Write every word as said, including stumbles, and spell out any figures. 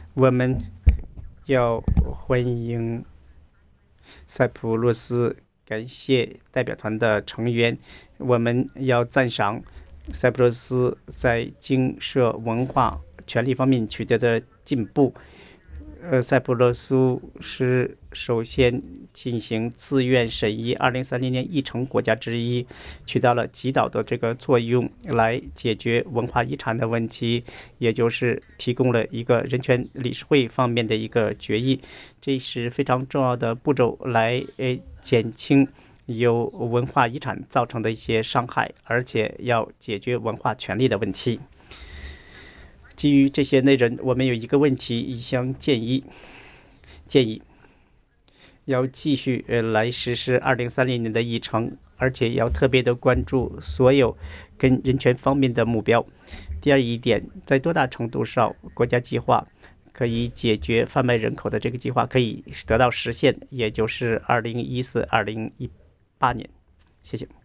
我们要欢迎塞浦路斯感谢代表团的成员，我们要赞赏塞浦路斯在经社文化权利方面取得的进步。呃，塞浦路斯是首先进行自愿审议二零三零年议程国家之一，起到了指导的这个作用，来解决文化遗产的问题，也就是提供了一个人权理事会方面的一个决议，这是非常重要的步骤，来呃减轻由文化遗产造成的一些伤害，而且要解决文化权利的问题。基于这些内容，我们有一个问题，一项建议，建议要继续呃来实施二零三零年的议程，而且要特别的关注所有跟人权方面的目标。第二一点，在多大程度上国家计划可以解决贩卖人口的这个计划可以得到实现，也就是二零一四、二零一八年。谢谢。